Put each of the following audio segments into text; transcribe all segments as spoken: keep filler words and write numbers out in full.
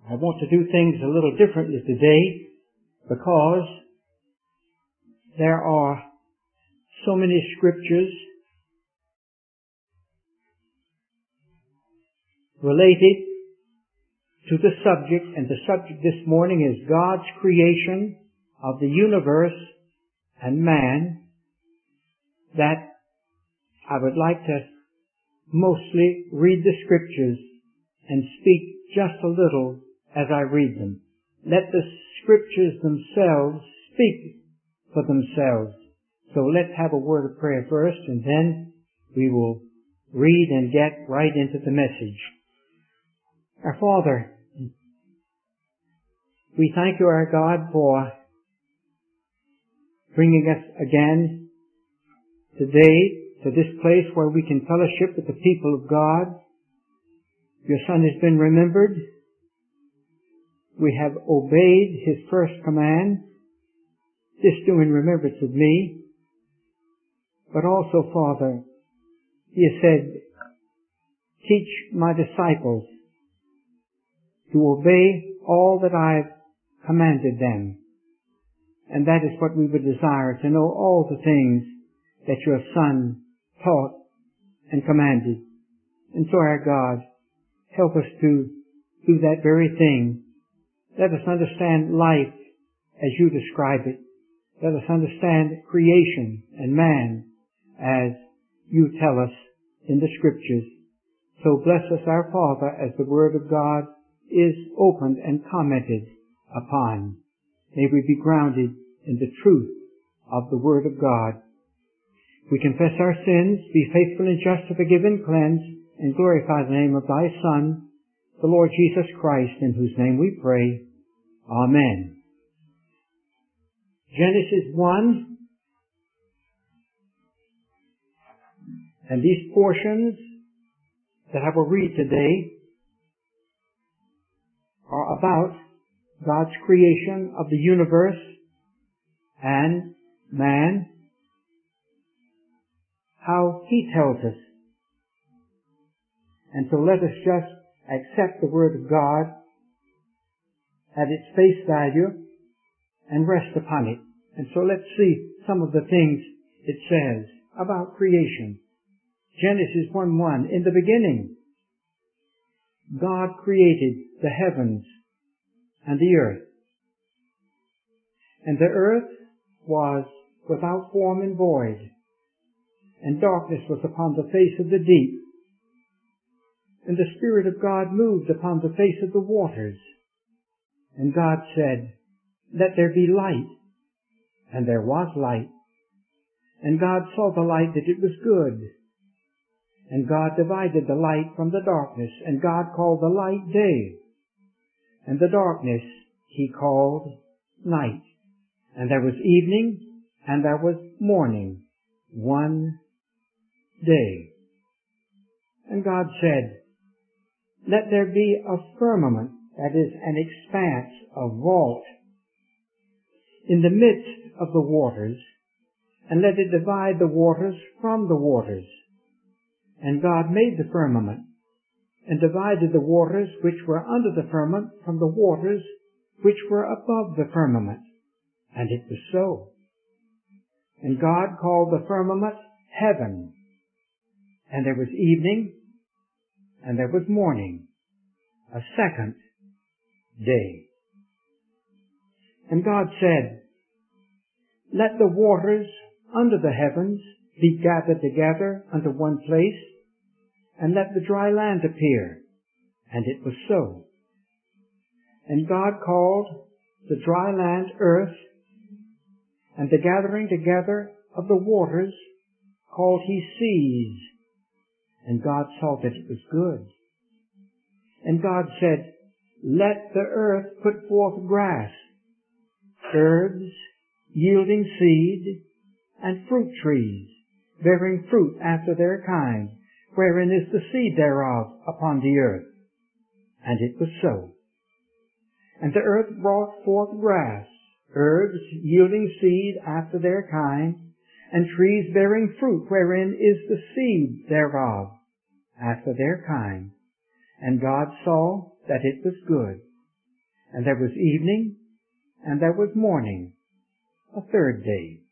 I want to do things a little differently today because there are so many scriptures related to the subject, and the subject this morning is God's creation of the universe and man, that I would like to mostly read the scriptures and speak just a little as I read them. Let the scriptures themselves speak for themselves. So let's have a word of prayer first, and then we will read and get right into the message. Our Father, we thank you, our God, for bringing us again today to this place where we can fellowship with the people of God. Your Son has been remembered. We have obeyed His first command, this do in remembrance of me. But also, Father, He has said, teach my disciples to obey all that I've commanded them. And that is what we would desire, to know all the things that your Son taught and commanded. And so, our God, help us to do that very thing. Let us understand life as you describe it. Let us understand creation and man as you tell us in the Scriptures. So bless us, our Father, as the Word of God is opened and commented upon. May we be grounded in the truth of the Word of God. We confess our sins, be faithful and just to forgive and cleanse, and glorify the name of thy Son, the Lord Jesus Christ, in whose name we pray. Amen. Genesis one, and these portions that I will read today are about God's creation of the universe and man, how He tells us. And so let us just accept the Word of God at its face value and rest upon it. And so let's see some of the things it says about creation. Genesis one one, in the beginning, God created the heavens and the earth. And the earth was without form and void, and darkness was upon the face of the deep. And the Spirit of God moved upon the face of the waters. And God said, let there be light. And there was light. And God saw the light that it was good. And God divided the light from the darkness. And God called the light day. And the darkness He called night. And there was evening, and there was morning, one day. And God said, let there be a firmament, that is, an expanse, a vault, in the midst of the waters, and let it divide the waters from the waters. And God made the firmament, and divided the waters which were under the firmament from the waters which were above the firmament. And it was so. And God called the firmament heaven. And there was evening, and there was morning, a second day. And God said, let the waters under the heavens be gathered together unto one place, and let the dry land appear. And it was so. And God called the dry land earth, and the gathering together of the waters called He seas. And God saw that it was good. And God said, let the earth put forth grass, herbs, yielding seed, and fruit trees, bearing fruit after their kind, wherein is the seed thereof upon the earth. And it was so. And the earth brought forth grass, herbs, yielding seed after their kind, and trees bearing fruit, wherein is the seed thereof after their kind. And God saw that it was good. And there was evening, and there was morning, a third day.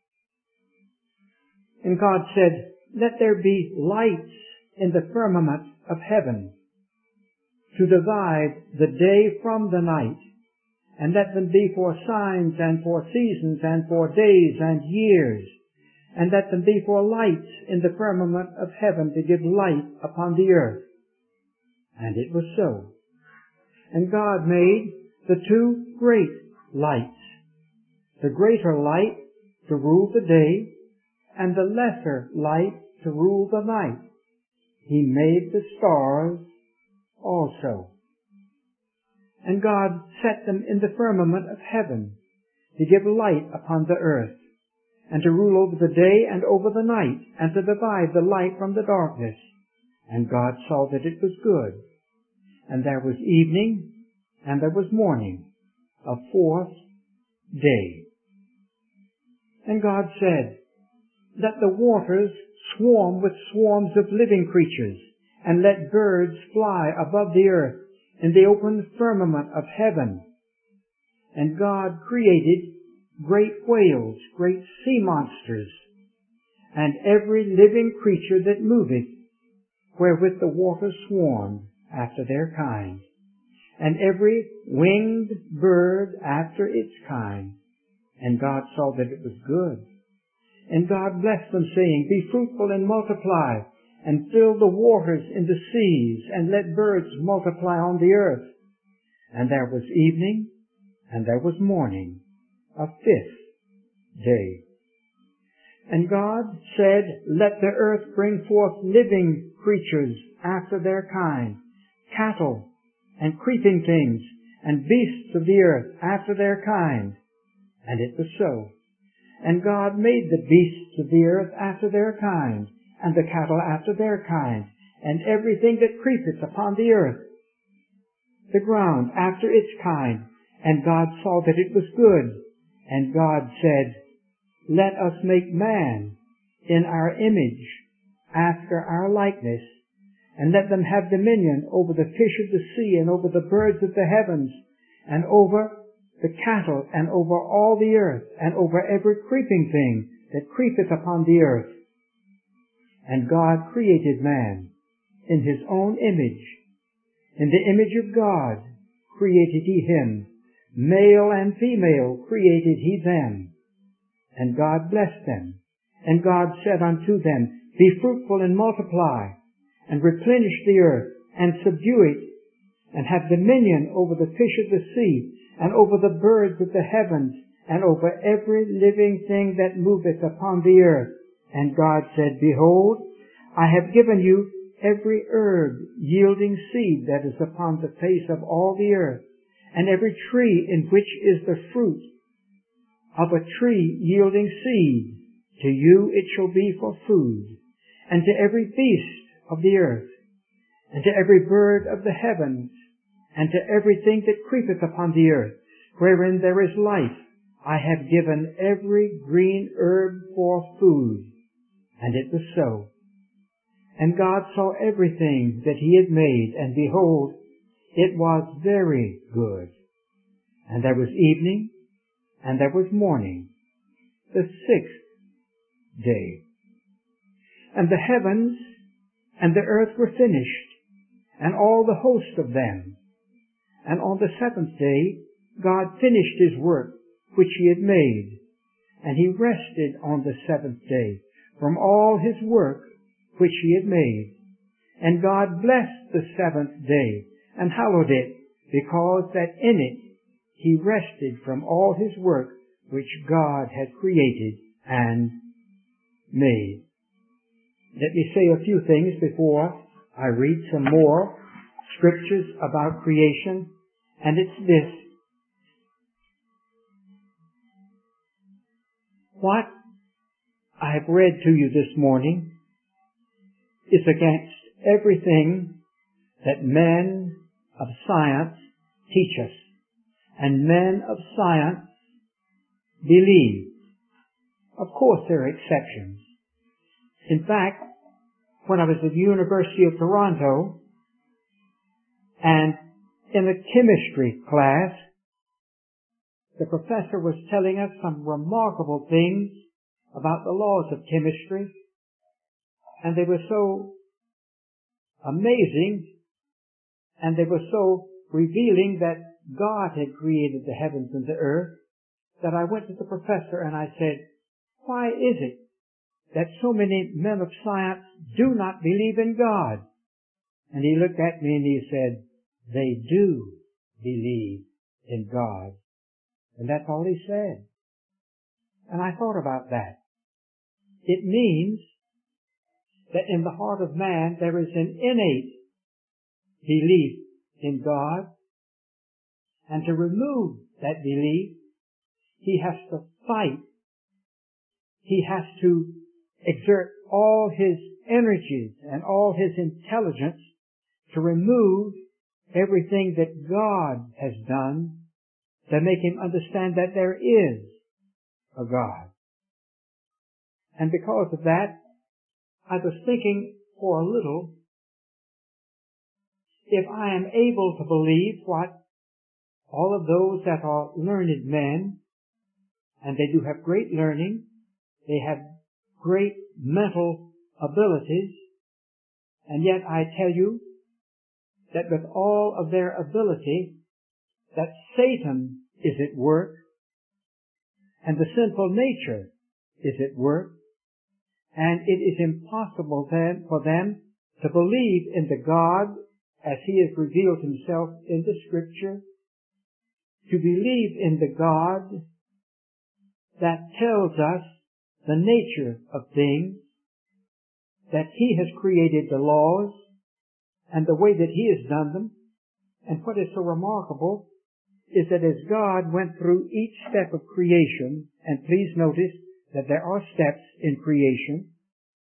And God said, let there be lights in the firmament of heaven to divide the day from the night, and let them be for signs and for seasons and for days and years, and let them be for lights in the firmament of heaven to give light upon the earth. And it was so. And God made the two great lights, the greater light to rule the day, and the lesser light to rule the night. He made the stars also. And God set them in the firmament of heaven to give light upon the earth, and to rule over the day and over the night, and to divide the light from the darkness. And God saw that it was good. And there was evening, and there was morning, a fourth day. And God said, let the waters swarm with swarms of living creatures, and let birds fly above the earth in the open firmament of heaven. And God created great whales, great sea monsters, and every living creature that moveth, wherewith the waters swarmed after their kind, and every winged bird after its kind. And God saw that it was good. And God blessed them, saying, be fruitful and multiply, and fill the waters in the seas, and let birds multiply on the earth. And there was evening, and there was morning, a fifth day. And God said, let the earth bring forth living creatures after their kind, cattle, and creeping things, and beasts of the earth after their kind. And it was so. And God made the beasts of the earth after their kind, and the cattle after their kind, and everything that creepeth upon the earth, the ground after its kind. And God saw that it was good. And God said, let us make man in our image, after our likeness, and let them have dominion over the fish of the sea, and over the birds of the heavens, and over the cattle, and over all the earth, and over every creeping thing that creepeth upon the earth. And God created man in his own image. In the image of God created he him. Male and female created he them. And God blessed them. And God said unto them, be fruitful and multiply, and replenish the earth, and subdue it, and have dominion over the fish of the sea, and over the birds of the heavens, and over every living thing that moveth upon the earth. And God said, behold, I have given you every herb yielding seed that is upon the face of all the earth, and every tree in which is the fruit of a tree yielding seed. To you it shall be for food, and to every beast of the earth, and to every bird of the heavens, and to everything that creepeth upon the earth, wherein there is life, I have given every green herb for food. And it was so. And God saw everything that he had made, and behold, it was very good. And there was evening, and there was morning, the sixth day. And the heavens and the earth were finished, and all the host of them. And on the seventh day God finished his work which he had made, and he rested on the seventh day from all his work which he had made. And God blessed the seventh day, and hallowed it, because that in it he rested from all his work which God had created and made. Let me say a few things before I read some more scriptures about creation, and it's this. What I have read to you this morning is against everything that men of science teach us, and men of science believe. Of course, there are exceptions. In fact, when I was at the University of Toronto, and in a chemistry class, the professor was telling us some remarkable things about the laws of chemistry, and they were so amazing, and they were so revealing that God had created the heavens and the earth, that I went to the professor and I said, why is it that so many men of science do not believe in God? And he looked at me and he said, they do believe in God. And that's all he said. And I thought about that. It means that in the heart of man there is an innate belief in God, and to remove that belief, he has to fight. He has to exert all his energies and all his intelligence to remove everything that God has done to make him understand that there is a God. And because of that, I was thinking for a little, if I am able to believe what all of those that are learned men, and they do have great learning, they have great mental abilities, and yet I tell you that with all of their ability, that Satan is at work, and the sinful nature is at work, and it is impossible then for them to believe in the God as he has revealed himself in the Scripture, to believe in the God that tells us the nature of things, that he has created the laws and the way that he has done them. And what is so remarkable is that as God went through each step of creation, and please notice that there are steps in creation,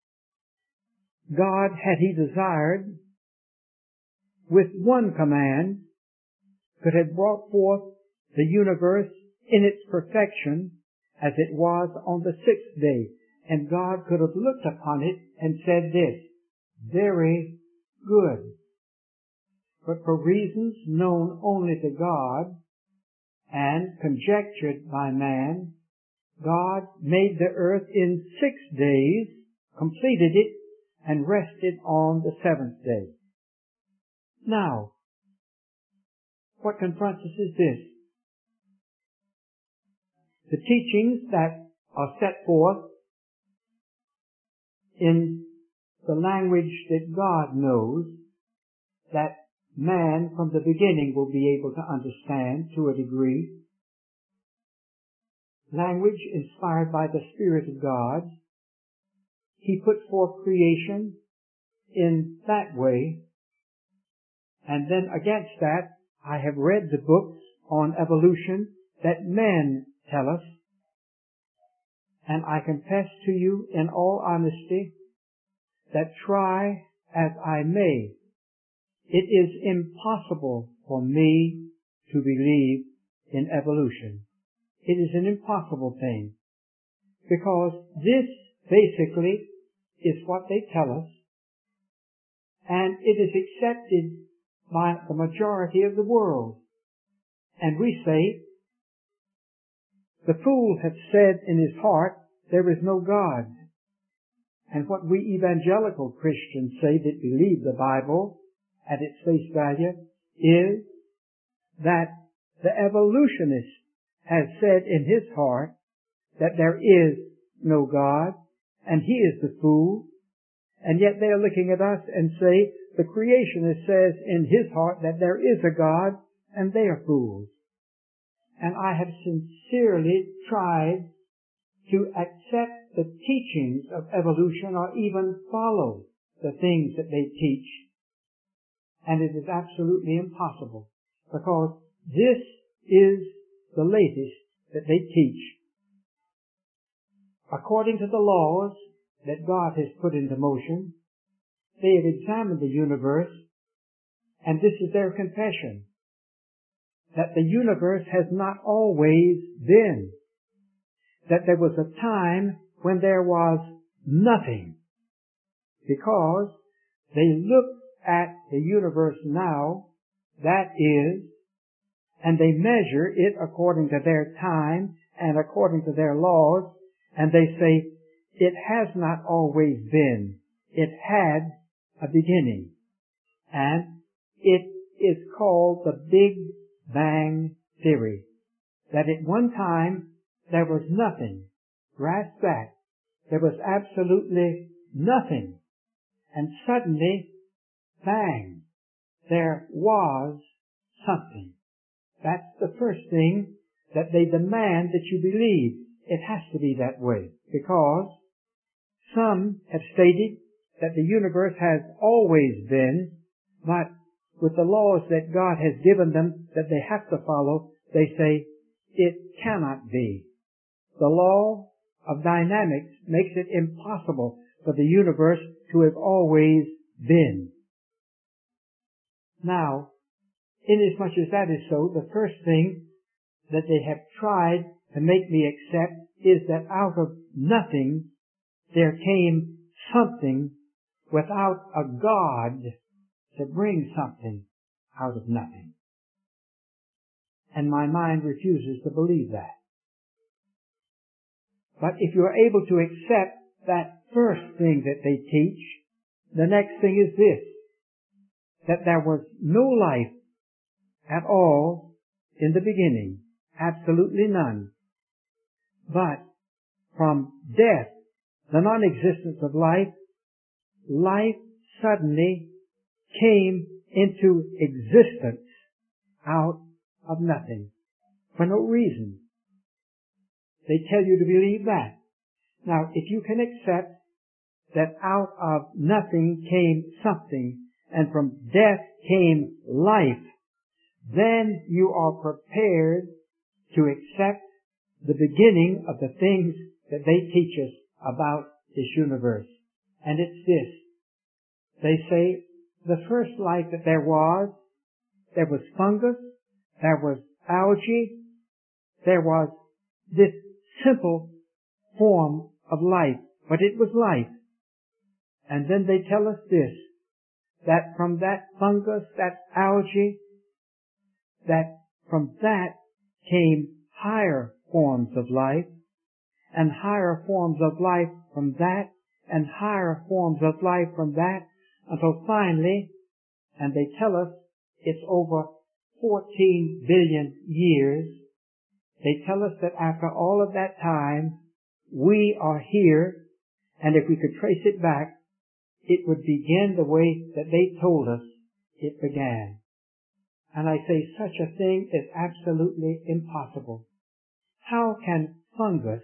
God, had he desired, with one command, could have brought forth the universe in its perfection as it was on the sixth day. And God could have looked upon it and said this, very good. But for reasons known only to God and conjectured by man, God made the earth in six days, completed it, and rested on the seventh day. Now, what confronts us is this. The teachings that are set forth in the language that God knows, that man from the beginning will be able to understand to a degree, language inspired by the Spirit of God, he put forth creation in that way. And then against that, I have read the books on evolution that men tell us. And I confess to you in all honesty that try as I may, it is impossible for me to believe in evolution. It is an impossible thing, because this basically is what they tell us, and it is accepted by the majority of the world. And we say, the fool hath said in his heart, there is no God. And what we evangelical Christians say that believe the Bible at its face value is that the evolutionist has said in his heart that there is no God, and he is the fool, and yet they are looking at us and say the creationist says in his heart that there is a God, and they are fools. And I have sincerely tried to accept the teachings of evolution or even follow the things that they teach. And it is absolutely impossible, because this is the latest that they teach. According to the laws that God has put into motion, they have examined the universe, and this is their confession, that the universe has not always been, that there was a time when there was nothing, because they look at the universe now, that is, and they measure it according to their time and according to their laws, and they say, it has not always been. It had a beginning. And it is called the Big Bang Theory. That at one time there was nothing. Grasp that. There was absolutely nothing. And suddenly, bang, there was something. That's the first thing that they demand that you believe. It has to be that way, because some have stated that the universe has always been, but with the laws that God has given them that they have to follow, they say it cannot be. The law of dynamics makes it impossible for the universe to have always been. Now, inasmuch as that is so, the first thing that they have tried to make me accept is that out of nothing there came something without a God to bring something out of nothing. And my mind refuses to believe that. But if you're able to accept that first thing that they teach, the next thing is this, that there was no life at all in the beginning, absolutely none. But from death, the non-existence of life, life suddenly came into existence out of nothing, for no reason. They tell you to believe that. Now, if you can accept that out of nothing came something, and from death came life, then you are prepared to accept the beginning of the things that they teach us about this universe. And it's this. They say the first life that there was, there was fungus, there was algae, there was this simple form of life, but it was life. And then they tell us this, that from that fungus, that algae, that from that came higher forms of life, and higher forms of life from that, and higher forms of life from that, until finally, and they tell us it's over fourteen billion years, they tell us that after all of that time, we are here, and if we could trace it back, it would begin the way that they told us it began. And I say such a thing is absolutely impossible. How can fungus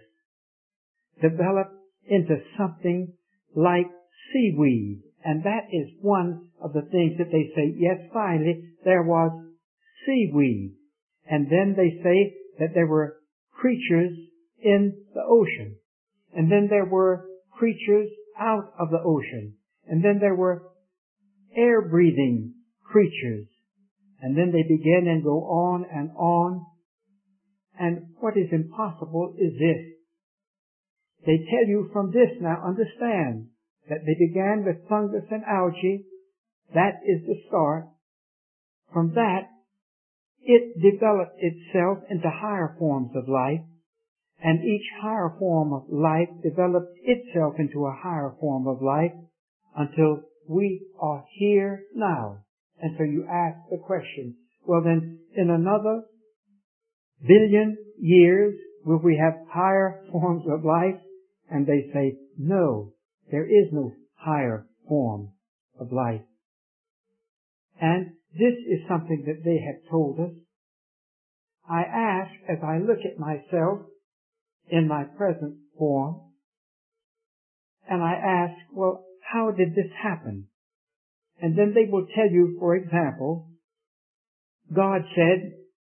develop into something like seaweed? And that is one of the things that they say, yes, finally, there was seaweed. And then they say that there were creatures in the ocean. And then there were creatures out of the ocean. And then there were air-breathing creatures. And then they begin and go on and on. And what is impossible is this. They tell you from this now, understand, that they began with fungus and algae. That is the start. From that, it developed itself into higher forms of life. And each higher form of life developed itself into a higher form of life until we are here now. And so you ask the question, well then, in another billion years, will we have higher forms of life? And they say, no, there is no higher form of life. And this is something that they have told us. I ask, as I look at myself in my present form, and I ask, well, how did this happen? And then they will tell you, for example, God said,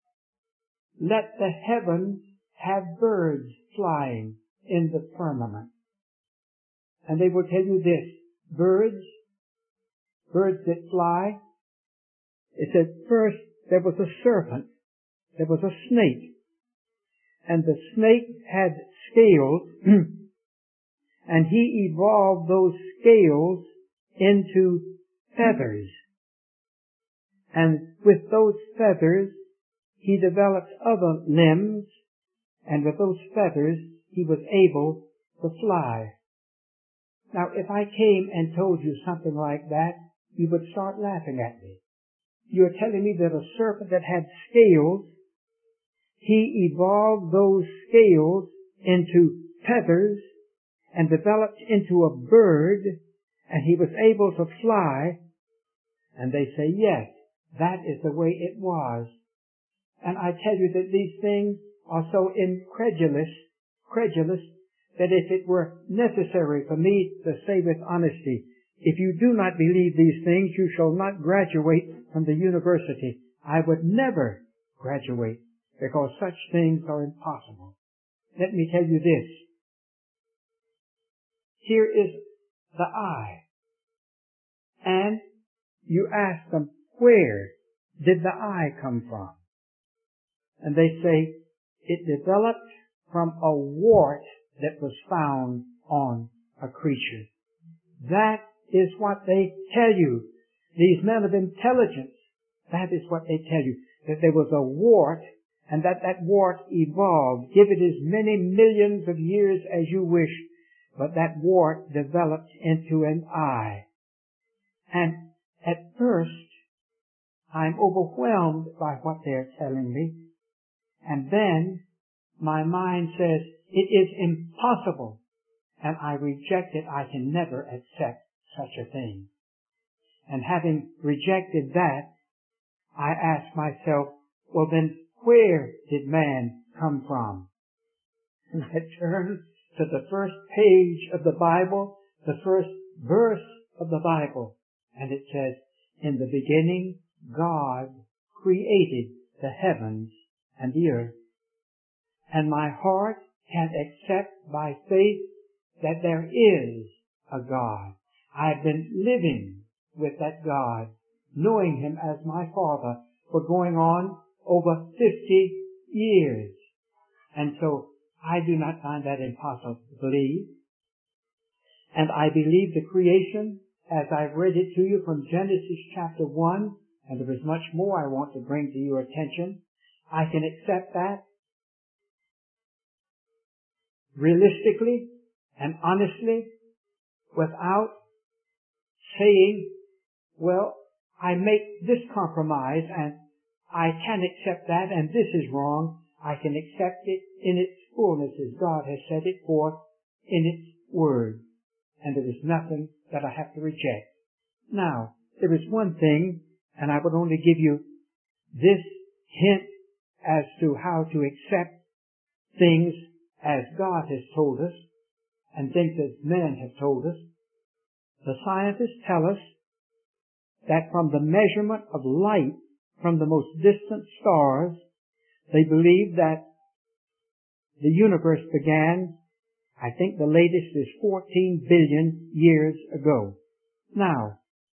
let the heavens have birds flying in the firmament. And they will tell you this, birds, birds that fly. It said first there was a serpent, there was a snake, and the snake had scales, and he evolved those scales into feathers. And with those feathers, he developed other limbs, and with those feathers he was able to fly. Now, if I came and told you something like that, you would start laughing at me. You're telling me that a serpent that had scales, he evolved those scales into feathers and developed into a bird, and he was able to fly. And they say, yes, that is the way it was. And I tell you that these things are so incredulous, credulous, that if it were necessary for me to say with honesty, if you do not believe these things, you shall not graduate from the university. I would never graduate, because such things are impossible. Let me tell you this. Here is the eye. And you ask them, where did the eye come from? And they say, it developed from a wart that was found on a creature. That is what they tell you. These men of intelligence, that is what they tell you. That there was a wart, and that that wart evolved. Give it as many millions of years as you wish, but that wart developed into an eye. And at first, I'm overwhelmed by what they're telling me. And then my mind says, it is impossible. And I reject it. I can never accept such a thing. And having rejected that, I ask myself, well then, where did man come from? And I turn to the first page of the Bible, the first verse of the Bible, and it says, in the beginning, God created the heavens and the earth. And my heart can accept by faith that there is a God. I've been living with that God, knowing Him as my Father for going on over fifty years. And so I do not find that impossible to believe. And I believe the creation, as I've read it to you from Genesis chapter one, and there is much more I want to bring to your attention. I can accept that realistically and honestly without saying, well, I make this compromise and I can accept that and this is wrong. I can accept it in its fullness as God has set it forth in its word. And there is nothing that I have to reject. Now, there is one thing, and I would only give you this hint as to how to accept things as God has told us and things as men have told us. The scientists tell us that from the measurement of light from the most distant stars, they believe that the universe began, I think the latest is fourteen billion years ago. Now,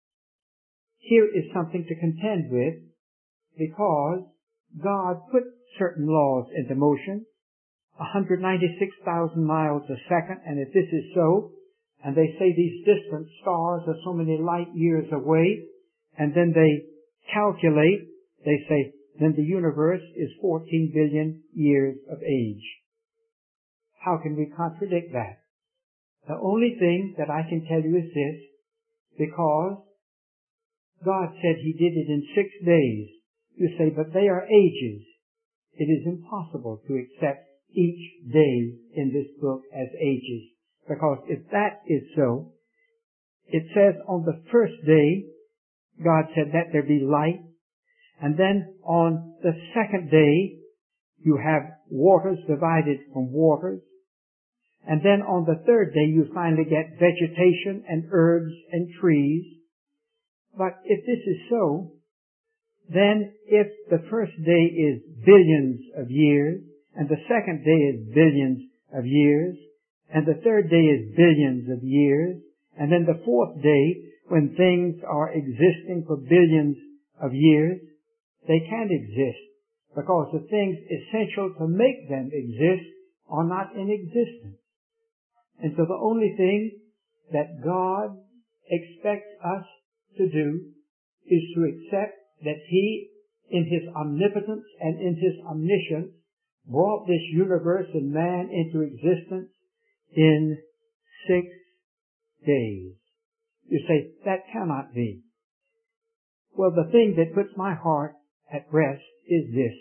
here is something to contend with, because God put certain laws into motion, one hundred ninety-six thousand miles a second, and if this is so, and they say these distant stars are so many light years away, and then they calculate, they say, then the universe is fourteen billion years of age. How can we contradict that? The only thing that I can tell you is this, because God said He did it in six days. You say, but they are ages. It is impossible to accept each day in this book as ages, because if that is so, it says on the first day, God said, let there be light, and then on the second day, you have waters divided from waters, and then on the third day, you finally get vegetation and herbs and trees. But if this is so, then if the first day is billions of years, and the second day is billions of years, and the third day is billions of years, and then the fourth day, when things are existing for billions of years, they can't exist, because the things essential to make them exist are not in existence. And so the only thing that God expects us to do is to accept that He in His omnipotence and in His omniscience, brought this universe and man into existence in six days. You say, that cannot be. Well, the thing that puts my heart at rest is this.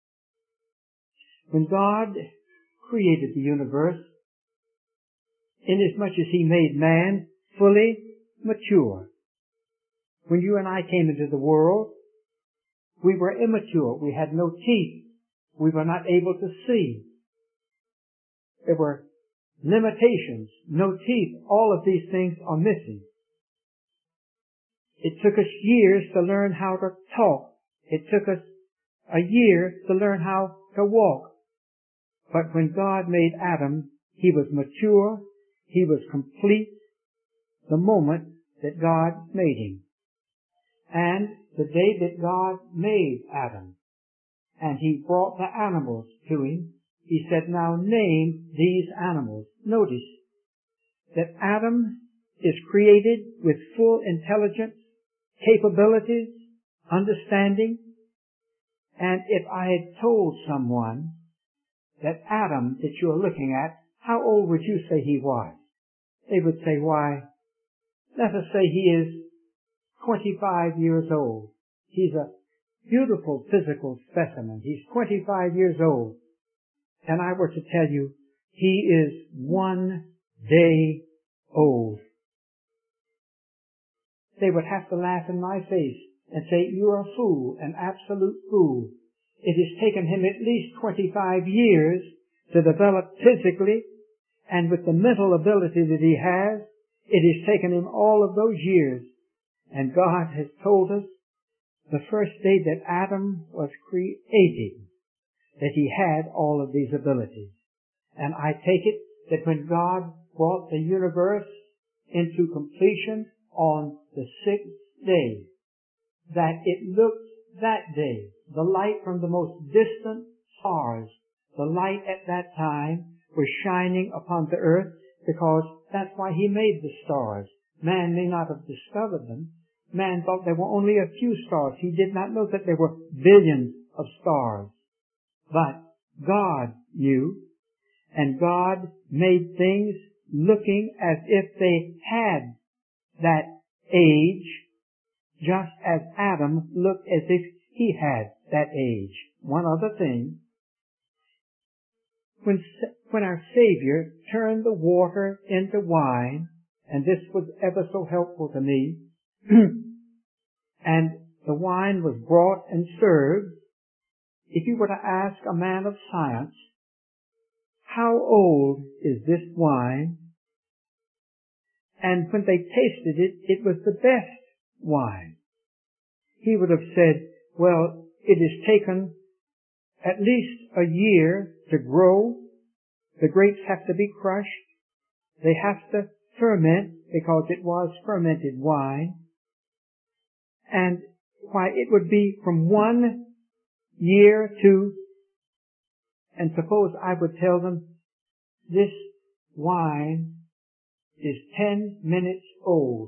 When God created the universe, inasmuch as He made man fully mature, when you and I came into the world, we were immature. We had no teeth. We were not able to see. There were limitations, no teeth. All of these things are missing. It took us years to learn how to talk. It took us a year to learn how to walk. But when God made Adam, he was mature, he was complete the moment that God made him. And the day that God made Adam, and he brought the animals to him, he said, now name these animals. Notice that Adam is created with full intelligence, capabilities, understanding. And if I had told someone that Adam that you're looking at, how old would you say he was? They would say, why, let us say he is twenty-five years old. He's a beautiful physical specimen. He's twenty-five years old. And I were to tell you, he is one day old. They would have to laugh in my face and say, you're a fool, an absolute fool. It has taken him at least twenty-five years to develop physically, and with the mental ability that he has, it has taken him all of those years. And God has told us the first day that Adam was created that he had all of these abilities. And I take it that when God brought the universe into completion on the sixth day, that it looked that day, the light from the most distant stars, the light at that time was shining upon the earth, because that's why he made the stars. Man may not have discovered them. Man thought there were only a few stars. He did not know that there were billions of stars. But God knew, and God made things looking as if they had that age, just as Adam looked as if he had that age. One other thing, when, when our Savior turned the water into wine, and this was ever so helpful to me, and the wine was brought and served, if you were to ask a man of science, how old is this wine? And when they tasted it, it was the best wine. He would have said, well, it has taken at least a year to grow. The grapes have to be crushed. They have to ferment, because it was fermented wine. And why, it would be from one year to, and suppose I would tell them, this wine is ten minutes old.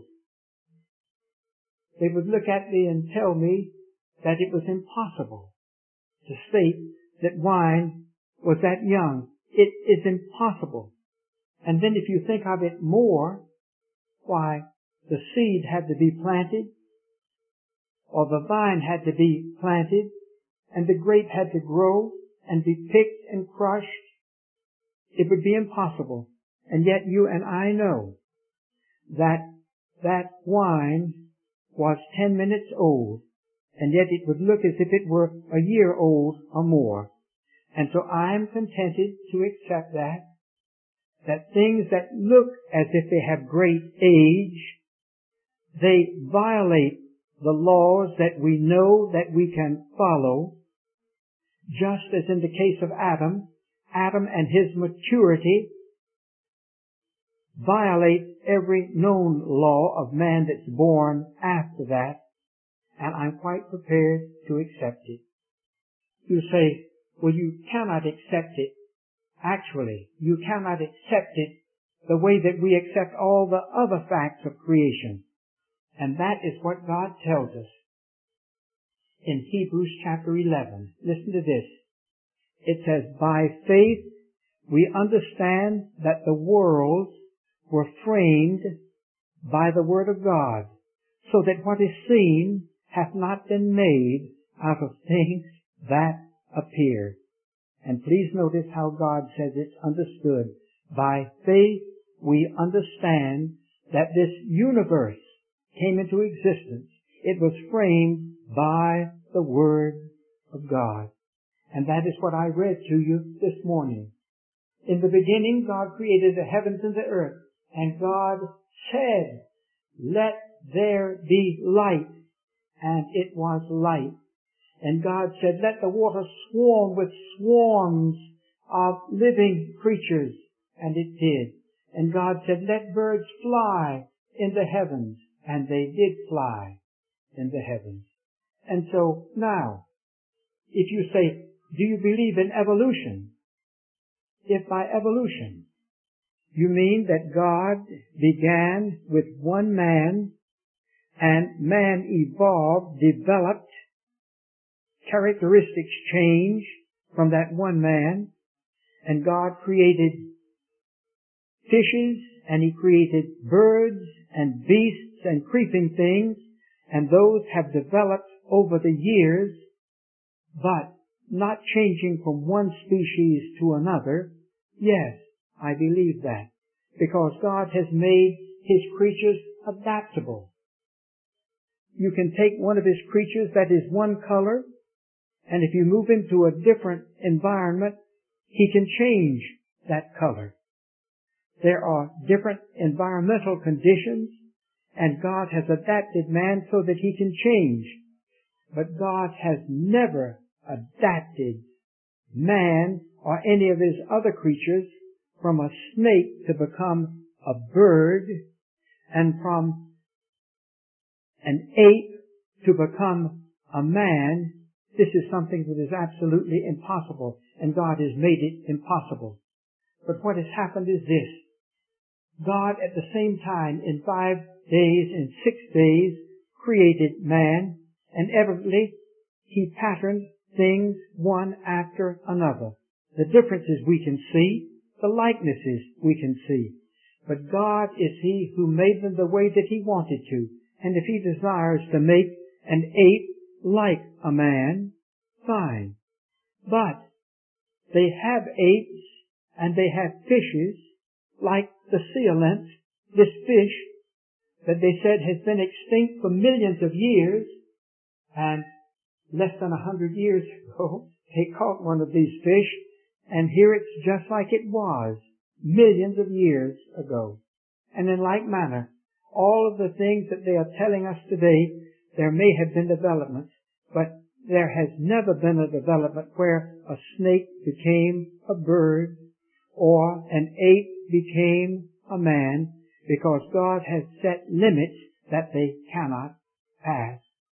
They would look at me and tell me that it was impossible to state that wine was that young. It is impossible. And then if you think of it more, why, the seed had to be planted, or the vine had to be planted, and the grape had to grow and be picked and crushed. It would be impossible. And yet you and I know that that wine was ten minutes old, and yet it would look as if it were a year old or more. And so I'm contented to accept that, that things that look as if they have great age, they violate the laws that we know that we can follow, just as in the case of Adam. Adam and his maturity violate every known law of man that's born after that, and I'm quite prepared to accept it. You say, well, you cannot accept it. Actually, you cannot accept it the way that we accept all the other facts of creation. And that is what God tells us. in Hebrews chapter eleven. Listen to this. It says, by faith we understand that the worlds were framed by the word of God, so that what is seen hath not been made out of things that appear. And please notice how God says it's understood. By faith we understand that this universe came into existence. It was framed by the Word of God. And that is what I read to you this morning. In the beginning, God created the heavens and the earth. And God said, let there be light. And it was light. And God said, let the water swarm with swarms of living creatures. And it did. And God said, let birds fly in the heavens. And they did fly in the heavens. And so now, if you say, do you believe in evolution? If by evolution you mean that God began with one man and man evolved, developed, characteristics change from that one man, and God created fishes, and He created birds and beasts and creeping things, and those have developed over the years, but not changing from one species to another. Yes, I believe that, because God has made His creatures adaptable. You can take one of His creatures that is one color, and if you move into a different environment, He can change that color. There are different environmental conditions, and God has adapted man so that he can change. But God has never adapted man or any of His other creatures from a snake to become a bird, and from an ape to become a man. This is something that is absolutely impossible, and God has made it impossible. But what has happened is this. God at the same time, in five days, in six days, created man, and evidently He patterned things one after another. The differences we can see, the likenesses we can see. But God is He who made them the way that He wanted to. And if He desires to make an ape like a man, fine. But they have apes and they have fishes, like the coelacanth, this fish that they said has been extinct for millions of years, and less than a hundred years ago, they caught one of these fish, and here it's just like it was millions of years ago. And in like manner, all of the things that they are telling us today, there may have been developments, but there has never been a development where a snake became a bird or an ape became a man, because God has set limits that they cannot pass.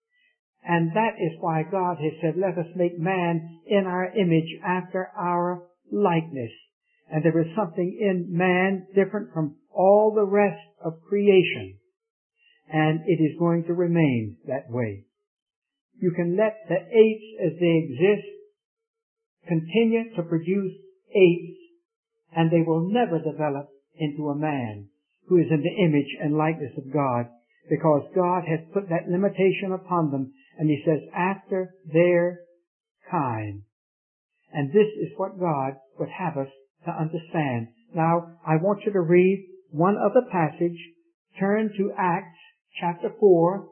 And that is why God has said, let us make man in our image after our likeness. And there is something in man different from all the rest of creation. And it is going to remain that way. You can let the apes as they exist continue to produce apes, and they will never develop into a man who is in the image and likeness of God, because God has put that limitation upon them, and He says, after their kind. And this is what God would have us to understand. Now, I want you to read one other passage. Turn to Acts chapter four.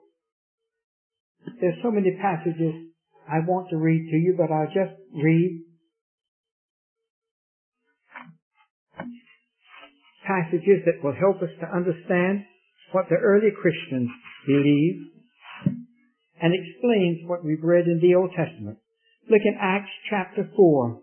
There's so many passages I want to read to you, but I'll just read passages that will help us to understand what the early Christians believed and explains what we've read in the Old Testament. Look in Acts chapter four,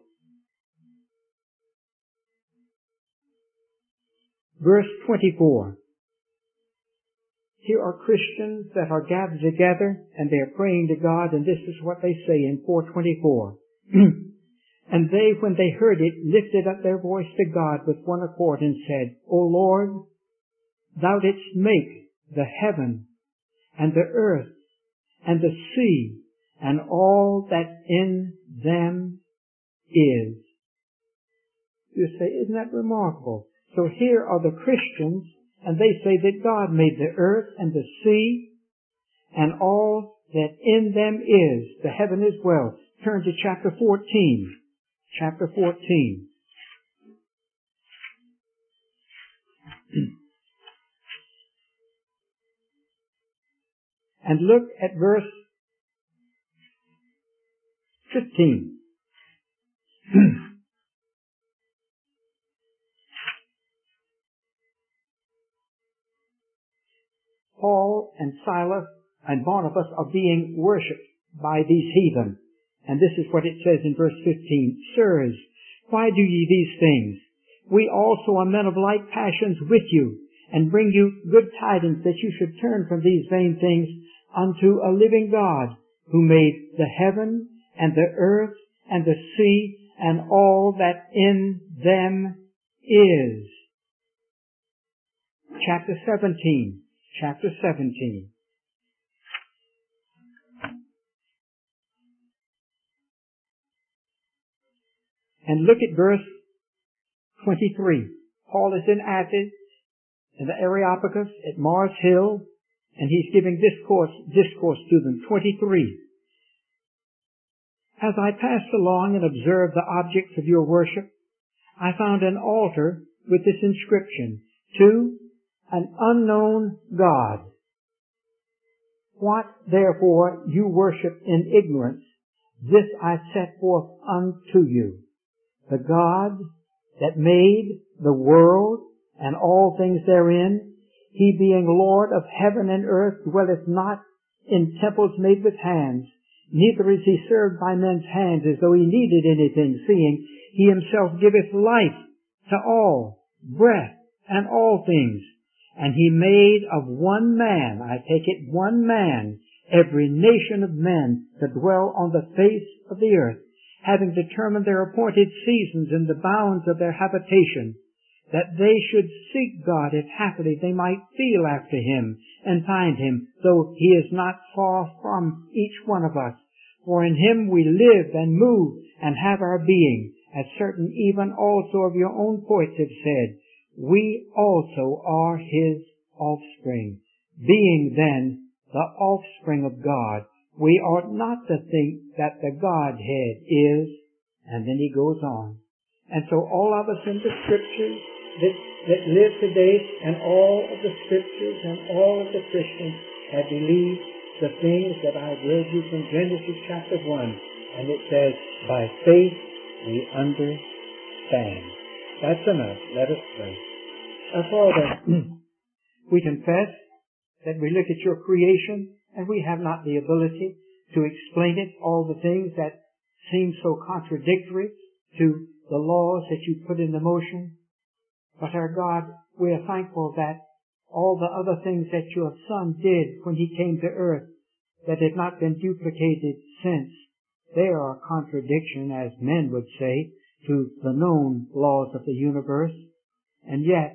verse twenty-four. Here are Christians that are gathered together and they are praying to God, and this is what they say in four twenty-four. And they, when they heard it, lifted up their voice to God with one accord and said, O Lord, Thou didst make the heaven and the earth and the sea and all that in them is. You say, isn't that remarkable? So here are the Christians, and they say that God made the earth and the sea and all that in them is, the heaven as well. Turn to chapter fourteen. Chapter fourteen. And look at verse fifteen. Paul and Silas and Barnabas are being worshipped by these heathen. And this is what it says in verse fifteen. Sirs, why do ye these things? We also are men of like passions with you, and bring you good tidings that you should turn from these vain things unto a living God, who made the heaven and the earth and the sea and all that in them is. Chapter seventeen. Chapter seventeen. And look at verse twenty-three. Paul is in Athens, in the Areopagus, at Mars Hill, and he's giving discourse, discourse to them. twenty-three. As I passed along and observed the objects of your worship, I found an altar with this inscription, to an unknown God. What therefore you worship in ignorance, this I set forth unto you. The God that made the world and all things therein, he being Lord of heaven and earth, dwelleth not in temples made with hands, neither is he served by men's hands as though he needed anything, seeing he himself giveth life to all, breath, and all things. And he made of one man, I take it one man, every nation of men to dwell on the face of the earth, having determined their appointed seasons and the bounds of their habitation, that they should seek God if happily they might feel after him and find him, though he is not far from each one of us. For in him we live and move and have our being, as certain even also of your own poets have said, we also are his offspring. Being then the offspring of God, we ought not to think that the Godhead is, and then he goes on. And so all of us in the scriptures that, that live today, and all of the scriptures and all of the Christians have believed the things that I read you from Genesis chapter one. And it says, by faith we understand. That's enough. Let us pray. Our Father, we confess that we look at your creation and we have not the ability to explain it, all the things that seem so contradictory to the laws that you put into motion. But our God, we are thankful that all the other things that your Son did when he came to earth that have not been duplicated since, they are a contradiction, as men would say, to the known laws of the universe. And yet,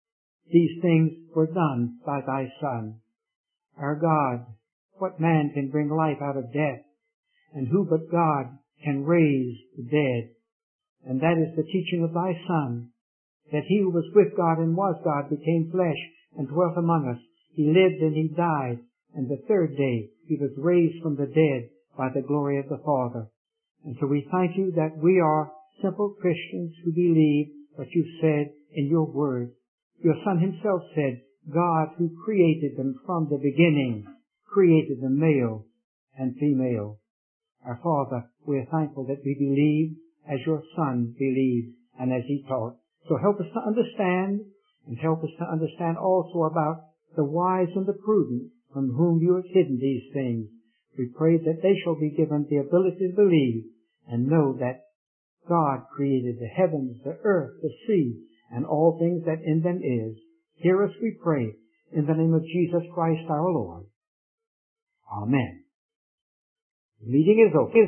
these things were done by thy Son. Our God, what man can bring life out of death? And who but God can raise the dead? And that is the teaching of thy Son, that he who was with God and was God became flesh and dwelt among us. He lived and he died, and the third day he was raised from the dead by the glory of the Father. And so we thank you that we are simple Christians who believe what you said in your word. Your Son himself said, God who created them from the beginning, created them male and female. Our Father, we are thankful that we believe as your Son believed and as he taught. So help us to understand, and help us to understand also about the wise and the prudent from whom you have hidden these things. We pray that they shall be given the ability to believe and know that God created the heavens, the earth, the sea, and all things that in them is. Hear us, we pray, in the name of Jesus Christ our Lord. Amen. The meeting is over.